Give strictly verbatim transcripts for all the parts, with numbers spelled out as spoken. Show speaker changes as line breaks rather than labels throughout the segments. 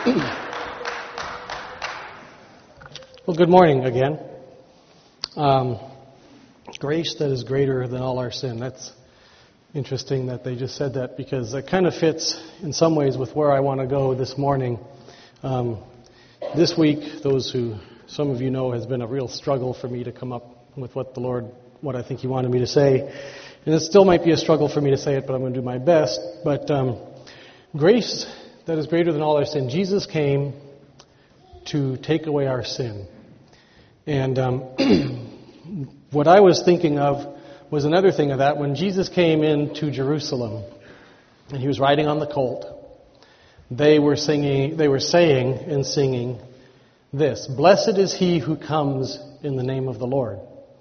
Well, good morning again. Um, grace that is greater than all our sin. That's interesting that they just said that, because it kind of fits in some ways with where I want to go this morning. Um, this week, those who, some of you know, has been a real struggle for me to come up with what the Lord, what I think He wanted me to say. And it still might be a struggle for me to say it, but I'm going to do my best. But um, grace that is greater than all our sin. Jesus came to take away our sin. And um, what I was thinking of was another thing of that. When Jesus came into Jerusalem and He was riding on the colt, they were singing, they were saying and singing this: "Blessed is he who comes in the name of the Lord."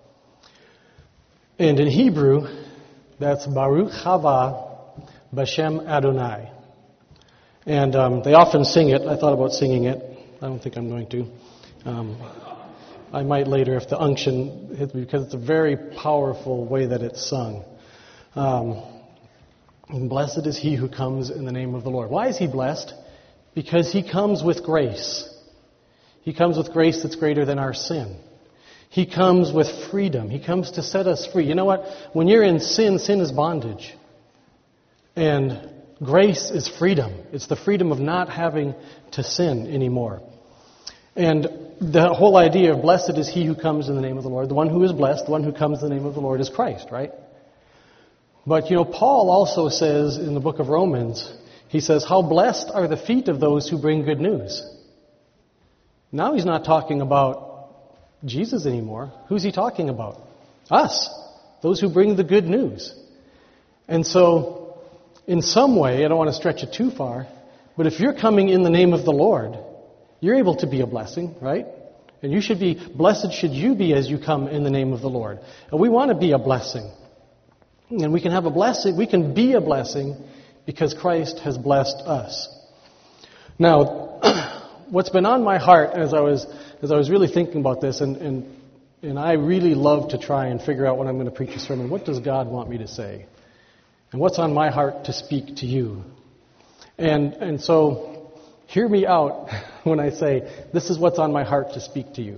And in Hebrew, that's Baruch haba b'shem Adonai. And um, they often sing it. I thought about singing it. I don't think I'm going to. Um, I might later if the unction hits me, because it's a very powerful way that it's sung. Um, and blessed is he who comes in the name of the Lord. Why is he blessed? Because he comes with grace. He comes with grace that's greater than our sin. He comes with freedom. He comes to set us free. You know what? When you're in sin, sin is bondage. And grace is freedom. It's the freedom of not having to sin anymore. And the whole idea of blessed is he who comes in the name of the Lord. The one who is blessed, the one who comes in the name of the Lord is Christ, right? But, you know, Paul also says in the book of Romans, he says, "How blessed are the feet of those who bring good news." Now he's not talking about Jesus anymore. Who's he talking about? Us. Those who bring the good news. And so, in some way, I don't want to stretch it too far, but if you're coming in the name of the Lord, you're able to be a blessing, right? And you should be, blessed should you be as you come in the name of the Lord. And we want to be a blessing. And we can have a blessing, we can be a blessing because Christ has blessed us. Now, what's been on my heart as I was as I was really thinking about this, and, and, and I really love to try and figure out when I'm going to preach a sermon, what does God want me to say? And what's on my heart to speak to you? And and so, hear me out when I say, this is what's on my heart to speak to you.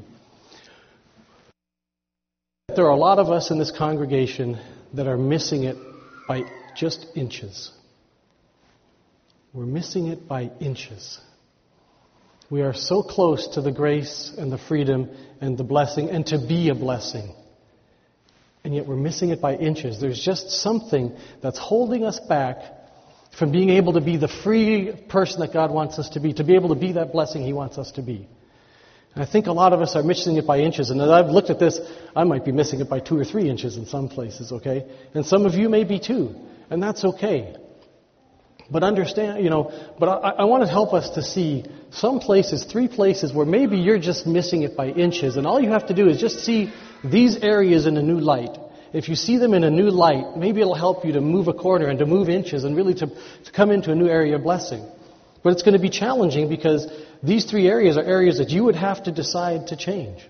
There are a lot of us in this congregation that are missing it by just inches. We're missing it by inches. We are so close to the grace and the freedom and the blessing and to be a blessing. And yet we're missing it by inches. There's just something that's holding us back from being able to be the free person that God wants us to be, to be able to be that blessing He wants us to be. And I think a lot of us are missing it by inches. And as I've looked at this, I might be missing it by two or three inches in some places, okay? And some of you may be too. And that's okay. But understand, you know, but I, I want to help us to see some places, three places where maybe you're just missing it by inches. And all you have to do is just see these areas in a new light. If you see them in a new light, maybe it'll help you to move a corner and to move inches and really to, to come into a new area of blessing. But it's going to be challenging because these three areas are areas that you would have to decide to change.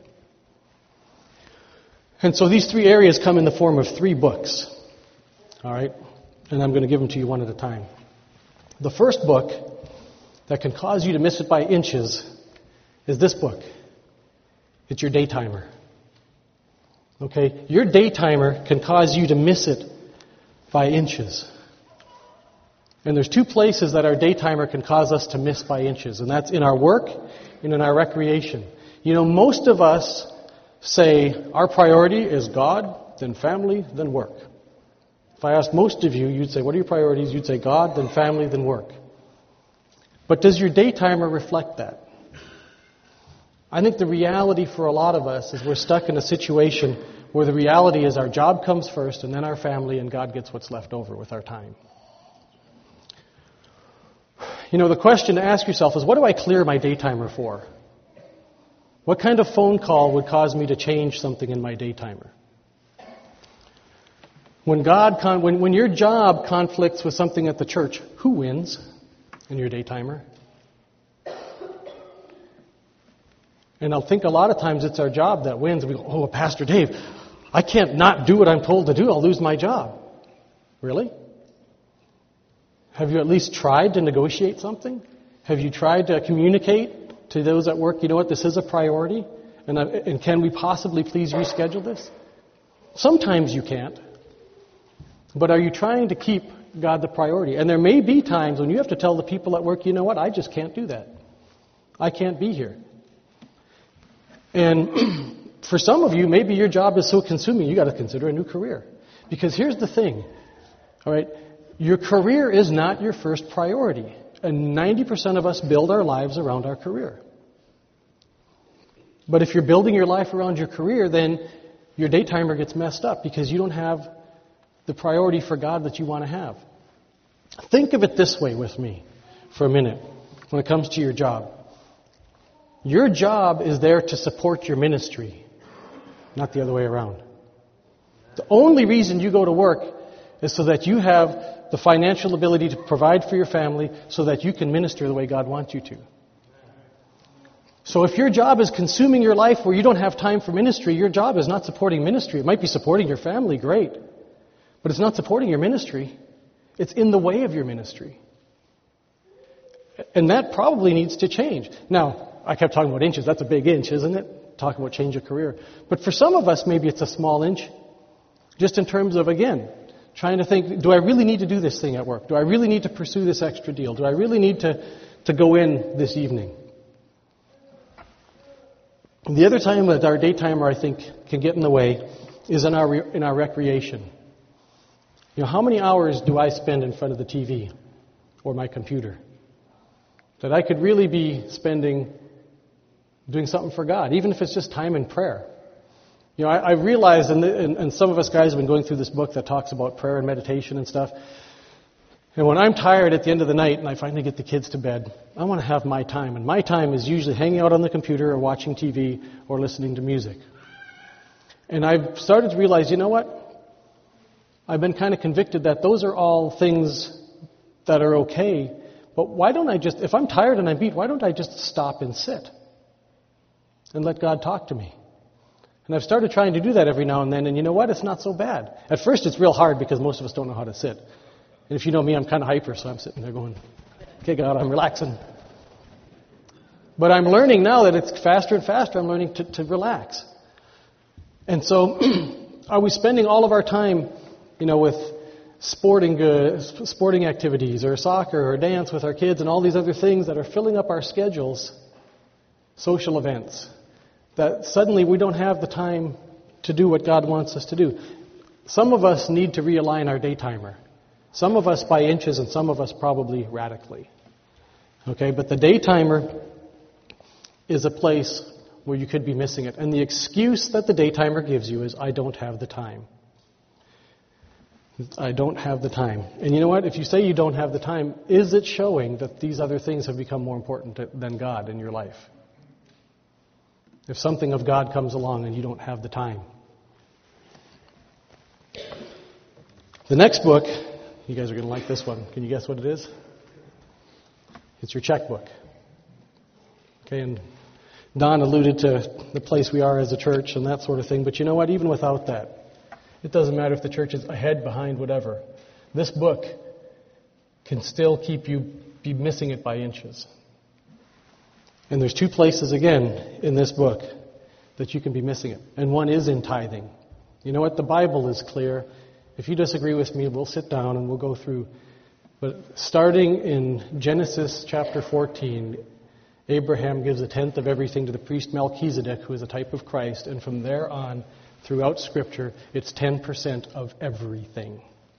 And so these three areas come in the form of three books. All right? And I'm going to give them to you one at a time. The first book that can cause you to miss it by inches is this book. It's your day timer. Okay, your day timer can cause you to miss it by inches. And there's two places that our day timer can cause us to miss by inches, and that's in our work and in our recreation. You know, most of us say our priority is God, then family, then work. If I asked most of you, you'd say, what are your priorities? You'd say God, then family, then work. But does your day timer reflect that? I think the reality for a lot of us is we're stuck in a situation where the reality is our job comes first and then our family, and God gets what's left over with our time. You know, the question to ask yourself is, what do I clear my day timer for? What kind of phone call would cause me to change something in my day timer? When God, con- when, when your job conflicts with something at the church, who wins in your day timer? And I think a lot of times it's our job that wins. We go, oh, Pastor Dave, I can't not do what I'm told to do. I'll lose my job. Really? Have you at least tried to negotiate something? Have you tried to communicate to those at work, you know what, this is a priority, and, I, and can we possibly please reschedule this? Sometimes you can't. But are you trying to keep God the priority? And there may be times when you have to tell the people at work, you know what, I just can't do that. I can't be here. And for some of you, maybe your job is so consuming, you got to consider a new career. Because here's the thing, all right, your career is not your first priority. And ninety percent of us build our lives around our career. But if you're building your life around your career, then your day timer gets messed up because you don't have the priority for God that you want to have. Think of it this way with me for a minute when it comes to your job. Your job is there to support your ministry, not the other way around. The only reason you go to work is so that you have the financial ability to provide for your family so that you can minister the way God wants you to. So if your job is consuming your life where you don't have time for ministry, your job is not supporting ministry. It might be supporting your family, great. But it's not supporting your ministry. It's in the way of your ministry. And that probably needs to change. Now, I kept talking about inches. That's a big inch, isn't it? Talking about change of career. But for some of us, maybe it's a small inch. Just in terms of, again, trying to think, do I really need to do this thing at work? Do I really need to pursue this extra deal? Do I really need to, to go in this evening? The other time that our day timer, I think, can get in the way is in our in our recreation. You know, how many hours do I spend in front of the T V or my computer that I could really be spending doing something for God, even if it's just time in prayer? You know, I, I realized, and, and, and some of us guys have been going through this book that talks about prayer and meditation and stuff. And when I'm tired at the end of the night and I finally get the kids to bed, I want to have my time. And my time is usually hanging out on the computer or watching T V or listening to music. And I've started to realize, you know what? I've been kind of convicted that those are all things that are okay. But why don't I just, if I'm tired and I'm beat, why don't I just stop and sit and let God talk to me? And I've started trying to do that every now and then. And you know what? It's not so bad. At first it's real hard because most of us don't know how to sit. And if you know me, I'm kind of hyper, so I'm sitting there going, okay, God, I'm relaxing. But I'm learning now that it's faster and faster, I'm learning to, to relax. And so, are we spending all of our time, you know, with sporting uh, sporting activities or soccer or dance with our kids and all these other things that are filling up our schedules, social events, that suddenly we don't have the time to do what God wants us to do? Some of us need to realign our day timer. Some of us by inches and some of us probably radically. Okay, but the day timer is a place where you could be missing it. And the excuse that the day timer gives you is, I don't have the time. I don't have the time. And you know what? If you say you don't have the time, is it showing that these other things have become more important than God in your life? If something of God comes along and you don't have the time. The next book, you guys are going to like this one. Can you guess what it is? It's your checkbook. Okay, and Don alluded to the place we are as a church and that sort of thing. But you know what? Even without that, it doesn't matter if the church is ahead, behind, whatever. This book can still keep you be missing it by inches. And there's two places, again, in this book that you can be missing it. And one is in tithing. You know what? The Bible is clear. If you disagree with me, we'll sit down and we'll go through. But starting in Genesis chapter fourteen, Abraham gives a tenth of everything to the priest Melchizedek, who is a type of Christ. And from there on, throughout Scripture, it's ten percent of everything.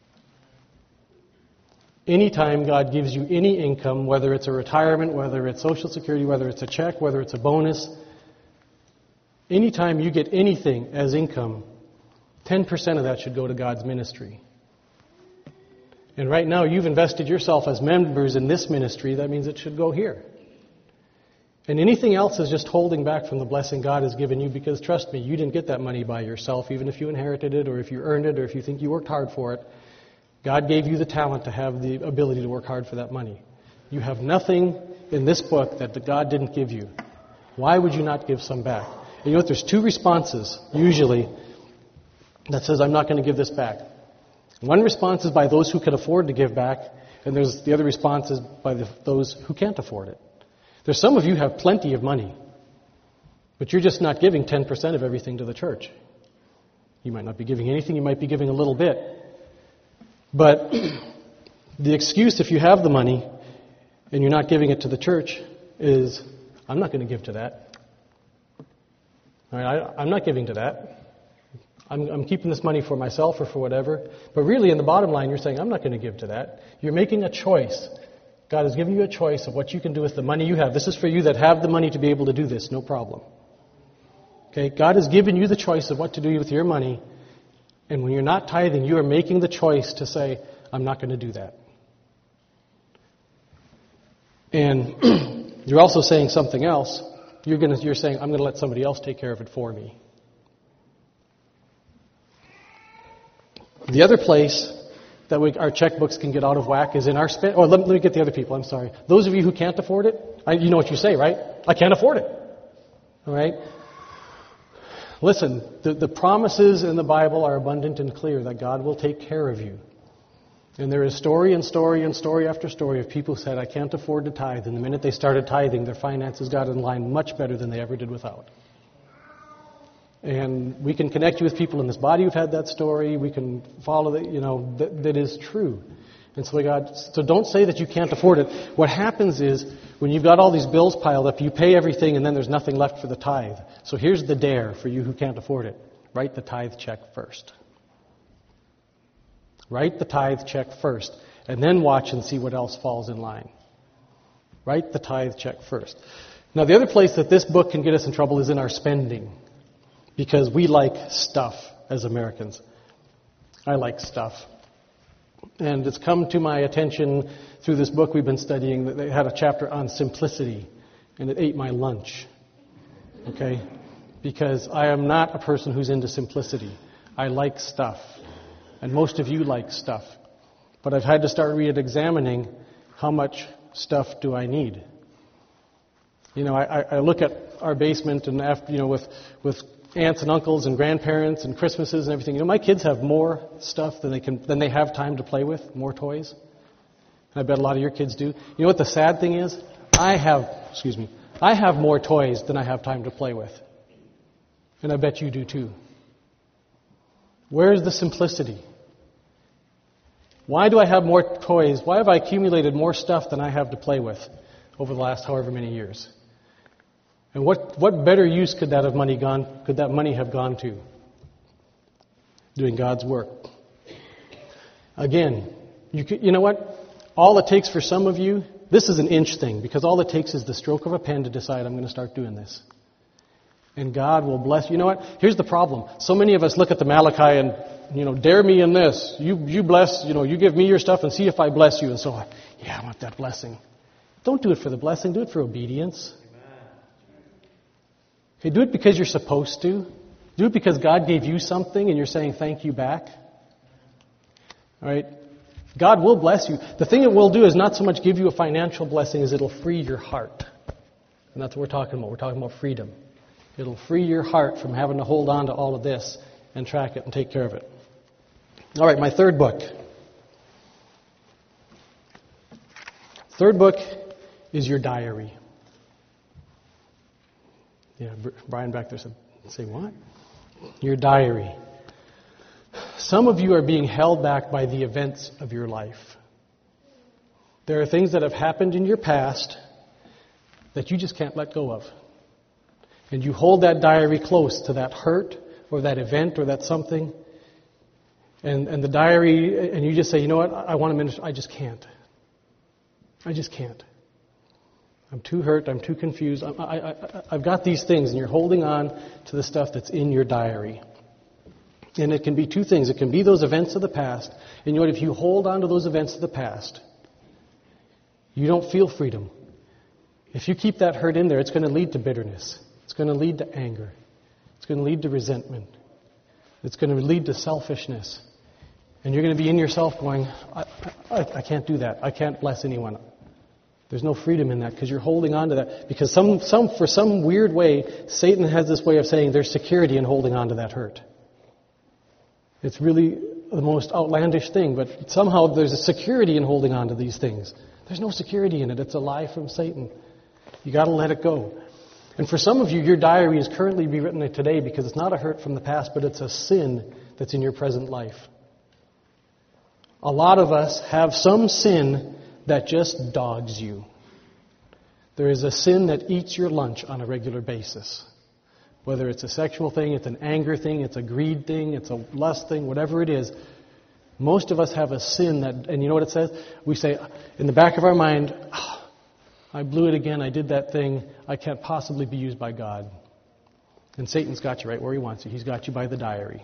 Anytime God gives you any income, whether it's a retirement, whether it's Social Security, whether it's a check, whether it's a bonus, anytime you get anything as income, ten percent of that should go to God's ministry. And right now, you've invested yourself as members in this ministry. That means it should go here. And anything else is just holding back from the blessing God has given you, because trust me, you didn't get that money by yourself, even if you inherited it or if you earned it or if you think you worked hard for it. God gave you the talent to have the ability to work hard for that money. You have nothing in this book that God didn't give you. Why would you not give some back? And you know what? There's two responses, usually, that says, I'm not going to give this back. One response is by those who can afford to give back, And there's the other response is by the, those who can't afford it. There's some of you have plenty of money, but you're just not giving ten percent of everything to the church. You might not be giving anything, you might be giving a little bit. But the excuse, if you have the money and you're not giving it to the church, is, I'm not going to give to that. All right, I, I'm not giving to that. I'm, I'm keeping this money for myself or for whatever. But really, in the bottom line, you're saying, I'm not going to give to that. You're making a choice. God has given you a choice of what you can do with the money you have. This is for you that have the money to be able to do this, no problem. Okay, God has given you the choice of what to do with your money. And when you're not tithing, you are making the choice to say, I'm not going to do that. And you're also saying something else. You're going to, you're saying, I'm going to let somebody else take care of it for me. The other place that we, our checkbooks can get out of whack is in our spend. Oh, let, let me get the other people. I'm sorry. Those of you who can't afford it, I, you know what you say, right? I can't afford it. All right? Listen, the, the promises in the Bible are abundant and clear that God will take care of you. And there is story and story and story after story of people who said, I can't afford to tithe. And the minute they started tithing, their finances got in line much better than they ever did without. And we can connect you with people in this body who've had that story. We can follow that, you know, that, that is true. And so we got, so don't say that you can't afford it. What happens is, when you've got all these bills piled up, you pay everything and then there's nothing left for the tithe. So here's the dare for you who can't afford it. Write the tithe check first. Write the tithe check first. And then watch and see what else falls in line. Write the tithe check first. Now the other place that this book can get us in trouble is in our spending. Because we like stuff as Americans. I like stuff. And it's come to my attention through this book we've been studying that they had a chapter on simplicity. And it ate my lunch. Okay? Because I am not a person who's into simplicity. I like stuff. And most of you like stuff. But I've had to start re-examining how much stuff do I need. You know, I, I look at our basement and after, you know, with, with aunts and uncles and grandparents and Christmases and everything. You know, my kids have more stuff than they can than they have time to play with, more toys. And I bet a lot of your kids do. You know what the sad thing is? I have, excuse me, I have more toys than I have time to play with. And I bet you do too. Where's the simplicity? Why do I have more toys? Why have I accumulated more stuff than I have to play with over the last however many years? And what, what better use could that have money gone? Could that money have gone to? Doing God's work. Again, you could, you know what? All it takes for some of you, this is an inch thing, because all it takes is the stroke of a pen to decide I'm going to start doing this. And God will bless you. You know what? Here's the problem. So many of us look at the Malachi and, you know, dare me in this. You you bless, you know, you give me your stuff and see if I bless you. And so, yeah, I want that blessing. Don't do it for the blessing. Do it for obedience. Okay, do it because you're supposed to. Do it because God gave you something and you're saying thank you back. All right? God will bless you. The thing it will do is not so much give you a financial blessing as it'll free your heart. And that's what we're talking about. We're talking about freedom. It'll free your heart from having to hold on to all of this and track it and take care of it. All right, my third book. Third book is your diary. Yeah, Brian back there said, say what? Your diary. Some of you are being held back by the events of your life. There are things that have happened in your past that you just can't let go of. And you hold that diary close to that hurt or that event or that something. And, and the diary, and you just say, you know what, I want to minister. I just can't. I just can't. I'm too hurt. I'm too confused. I, I, I, I've got these things, and you're holding on to the stuff that's in your diary. And it can be two things. It can be those events of the past. And you know what, if you hold on to those events of the past, you don't feel freedom. If you keep that hurt in there, it's going to lead to bitterness. It's going to lead to anger. It's going to lead to resentment. It's going to lead to selfishness. And you're going to be in yourself going, I, I, I can't do that. I can't bless anyone. There's no freedom in that because you're holding on to that. Because some, some, for some weird way, Satan has this way of saying there's security in holding on to that hurt. It's really, the most outlandish thing, but somehow there's a security in holding on to these things. There's no security in it. It's a lie from Satan. You got to let it go. And for some of you, your diary is currently be written today because it's not a hurt from the past, but it's a sin that's in your present life. A lot of us have some sin that just dogs you. There is a sin that eats your lunch on a regular basis. Whether it's a sexual thing, it's an anger thing, it's a greed thing, it's a lust thing, whatever it is. Most of us have a sin that, and you know what it says? We say, in the back of our mind, oh, I blew it again, I did that thing, I can't possibly be used by God. And Satan's got you right where he wants you. He's got you by the diary.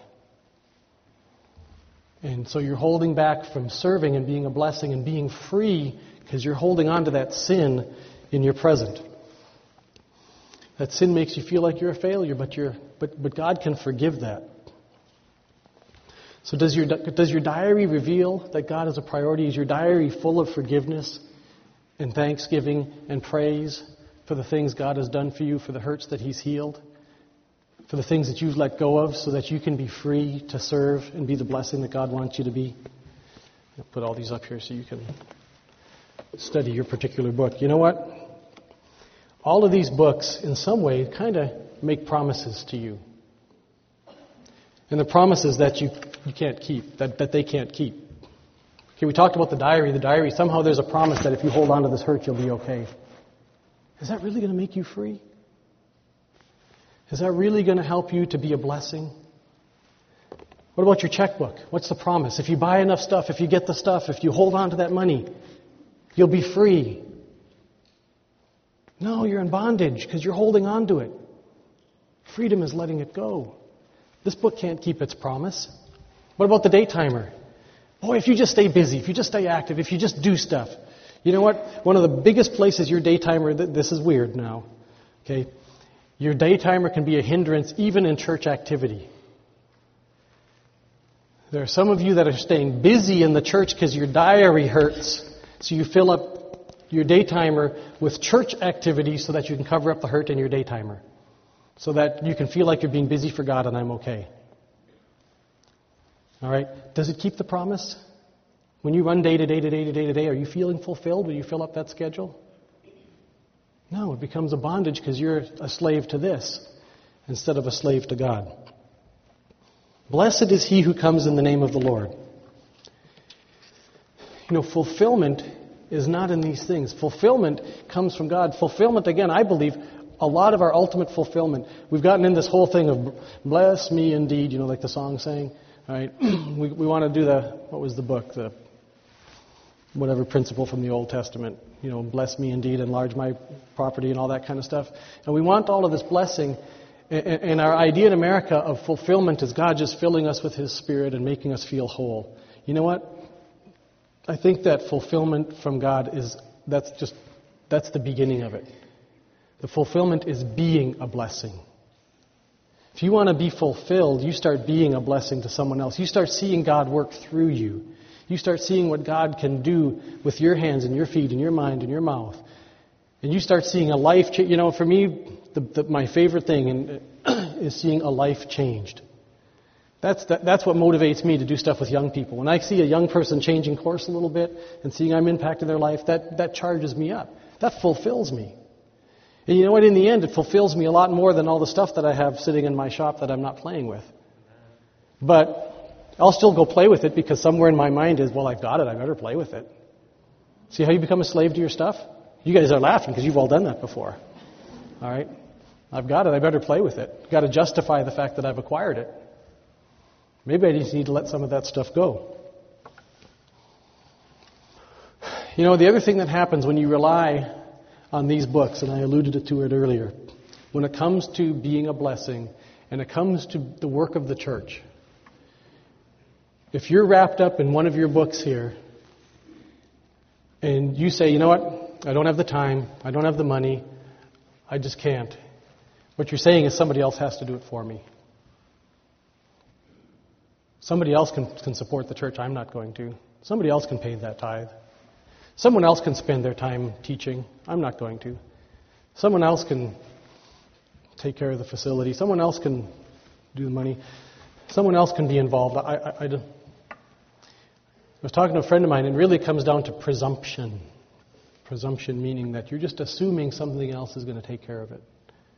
And so you're holding back from serving and being a blessing and being free because you're holding on to that sin in your present. That sin makes you feel like you're a failure, but you're but but God can forgive that. So does your does your diary reveal that God is a priority? Is your diary full of forgiveness and thanksgiving and praise for the things God has done for you, for the hurts that He's healed, for the things that you've let go of so that you can be free to serve and be the blessing that God wants you to be? I'll put all these up here so you can study your particular book. You know what? All of these books, in some way, kind of make promises to you. And the promises that you, you can't keep, that, that they can't keep. Okay, we talked about the diary. The diary, somehow there's a promise that if you hold on to this hurt, you'll be okay. Is that really going to make you free? Is that really going to help you to be a blessing? What about your checkbook? What's the promise? If you buy enough stuff, if you get the stuff, if you hold on to that money, you'll be free. No, you're in bondage because you're holding on to it. Freedom is letting it go. This book can't keep its promise. What about the daytimer? Boy, if you just stay busy, if you just stay active, if you just do stuff. You know what? One of the biggest places your daytimer, this is weird now, okay? Your daytimer can be a hindrance even in church activity. There are some of you that are staying busy in the church because your diary hurts, so you fill up your daytimer with church activities so that you can cover up the hurt in your daytimer. So that you can feel like you're being busy for God and I'm okay. All right? Does it keep the promise? When you run day to day to day to day to day, are you feeling fulfilled when you fill up that schedule? No, it becomes a bondage because you're a slave to this instead of a slave to God. Blessed is he who comes in the name of the Lord. You know, fulfillment is not in these things. Fulfillment comes from God. Fulfillment, again, I believe, a lot of our ultimate fulfillment. We've gotten in this whole thing of bless me indeed, you know, like the song saying. All right, we we want to do the, what was the book? The whatever principle from the Old Testament. You know, bless me indeed, enlarge my property and all that kind of stuff. And we want all of this blessing. And our idea in America of fulfillment is God just filling us with His Spirit and making us feel whole. You know what? I think that fulfillment from God is, that's just, that's the beginning of it. The fulfillment is being a blessing. If you want to be fulfilled, you start being a blessing to someone else. You start seeing God work through you. You start seeing what God can do with your hands and your feet and your mind and your mouth. And you start seeing a life change. You know, for me, the, the, my favorite thing in, is seeing a life changed. That's that, that's what motivates me to do stuff with young people. When I see a young person changing course a little bit and seeing I'm impacting their life, that, that charges me up. That fulfills me. And you know what? In the end, it fulfills me a lot more than all the stuff that I have sitting in my shop that I'm not playing with. But I'll still go play with it because somewhere in my mind is, well, I've got it. I better play with it. See how you become a slave to your stuff? You guys are laughing because you've all done that before. All right? I've got it. I better play with it. I've got to justify the fact that I've acquired it. Maybe I just need to let some of that stuff go. You know, the other thing that happens when you rely on these books, and I alluded to it earlier, when it comes to being a blessing and it comes to the work of the church, if you're wrapped up in one of your books here and you say, you know what, I don't have the time, I don't have the money, I just can't. What you're saying is somebody else has to do it for me. Somebody else can, can support the church, I'm not going to. Somebody else can pay that tithe. Someone else can spend their time teaching, I'm not going to. Someone else can take care of the facility. Someone else can do the money. Someone else can be involved. I, I, I, don't, I was talking to a friend of mine, and it really comes down to presumption. Presumption meaning that you're just assuming something else is going to take care of it.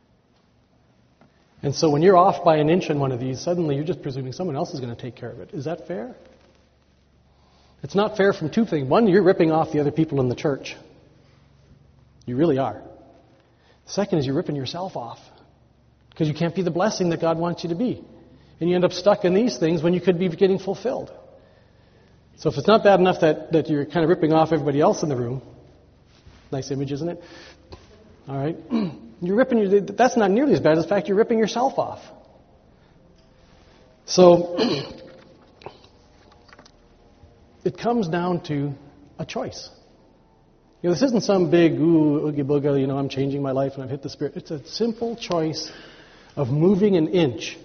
And so when you're off by an inch on one of these, suddenly you're just presuming someone else is going to take care of it. Is that fair? It's not fair from two things. One, you're ripping off the other people in the church. You really are. Second is you're ripping yourself off. Because you can't be the blessing that God wants you to be. And you end up stuck in these things when you could be getting fulfilled. So if it's not bad enough that, that you're kind of ripping off everybody else in the room, nice image, isn't it? All right. You're ripping your, that's not nearly as bad as the fact you're ripping yourself off. So it comes down to a choice. You know, this isn't some big, ooh, oogie booga, you know, I'm changing my life and I've hit the Spirit. It's a simple choice of moving an inch.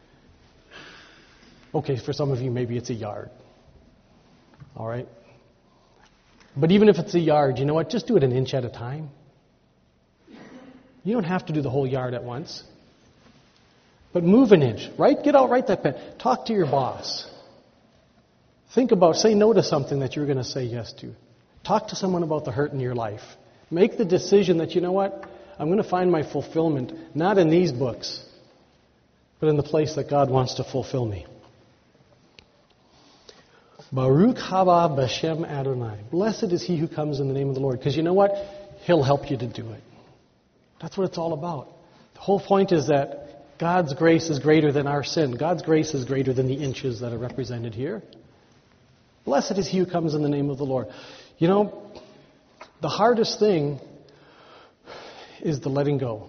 Okay, for some of you, maybe it's a yard. All right? But even if it's a yard, you know what? Just do it an inch at a time. You don't have to do the whole yard at once. But move an inch, right? Get out, write that pen. Talk to your boss. Think about, say no to something that you're going to say yes to. Talk to someone about the hurt in your life. Make the decision that, you know what? I'm going to find my fulfillment, not in these books, but in the place that God wants to fulfill me. Baruch haba b'shem Adonai. Blessed is he who comes in the name of the Lord. Because you know what? He'll help you to do it. That's what it's all about. The whole point is that God's grace is greater than our sin. God's grace is greater than the inches that are represented here. Blessed is he who comes in the name of the Lord. You know, the hardest thing is the letting go.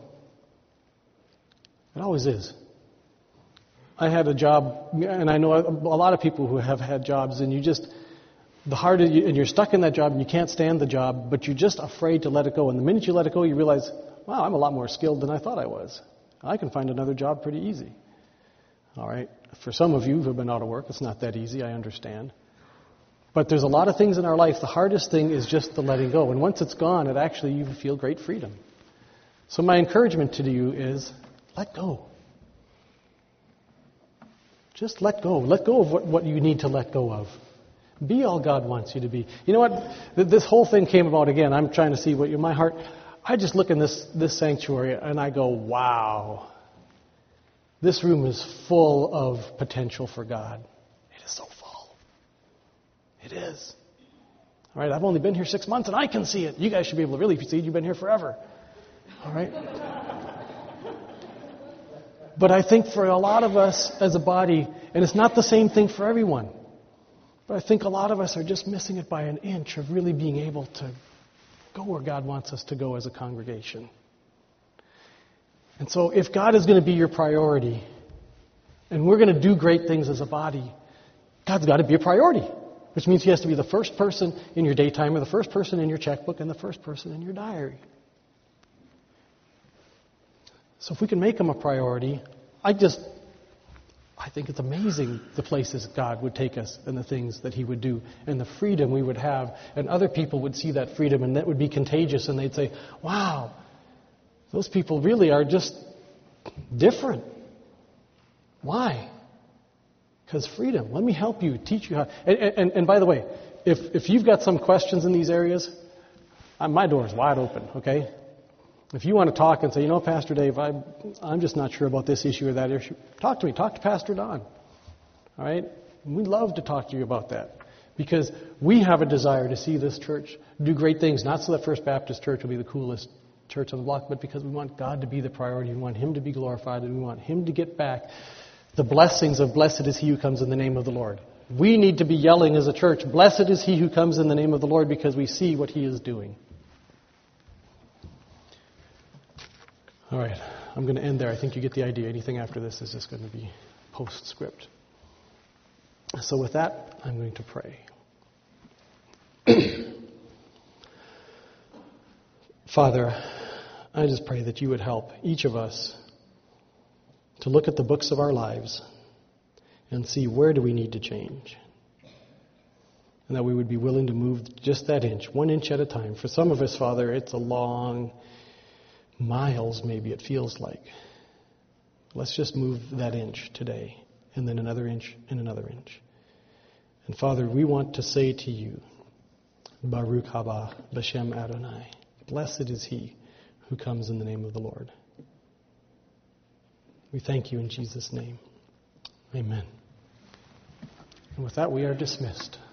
It always is. I had a job, and I know a lot of people who have had jobs, and you just, the harder, you, and you're stuck in that job, and you can't stand the job, but you're just afraid to let it go. And the minute you let it go, you realize, wow, I'm a lot more skilled than I thought I was. I can find another job pretty easy. All right? For some of you who have been out of work, it's not that easy, I understand. But there's a lot of things in our life. The hardest thing is just the letting go. And once it's gone, it actually, you feel great freedom. So my encouragement to you is, let go. Just let go. Let go of what, what you need to let go of. Be all God wants you to be. You know what? This whole thing came about, again, I'm trying to see what you, my heart, I just look in this, this sanctuary and I go, wow. This room is full of potential for God. It is so full. It is. All right, I've only been here six months and I can see it. You guys should be able to really see it. You've been here forever. All right? But I think for a lot of us as a body, and it's not the same thing for everyone, but I think a lot of us are just missing it by an inch of really being able to go where God wants us to go as a congregation. And so if God is going to be your priority, and we're going to do great things as a body, God's got to be a priority, which means he has to be the first person in your daytime, or the first person in your checkbook, and the first person in your diary. So if we can make him a priority, I just, I think it's amazing the places God would take us and the things that he would do and the freedom we would have. And other people would see that freedom and that would be contagious and they'd say, wow, those people really are just different. Why? Because freedom. Let me help you, teach you how. And, and, and by the way, if, if you've got some questions in these areas, my door is wide open, okay? If you want to talk and say, you know, Pastor Dave, I'm, I'm just not sure about this issue or that issue, talk to me. Talk to Pastor Don. All right? We'd love to talk to you about that. Because we have a desire to see this church do great things, not so that First Baptist Church will be the coolest church on the block, but because we want God to be the priority. We want him to be glorified, and we want him to get back the blessings of blessed is he who comes in the name of the Lord. We need to be yelling as a church, blessed is he who comes in the name of the Lord, because we see what he is doing. All right, I'm going to end there. I think you get the idea. Anything after this is just going to be postscript. So with that, I'm going to pray. Father, I just pray that you would help each of us to look at the books of our lives and see where do we need to change. And that we would be willing to move just that inch, one inch at a time. For some of us, Father, it's a long miles, maybe it feels like. Let's just move that inch today, and then another inch and another inch. And Father, we want to say to you, Baruch haba b'shem Adonai. Blessed is he who comes in the name of the Lord. We thank you in Jesus' name. Amen. And with that, we are dismissed.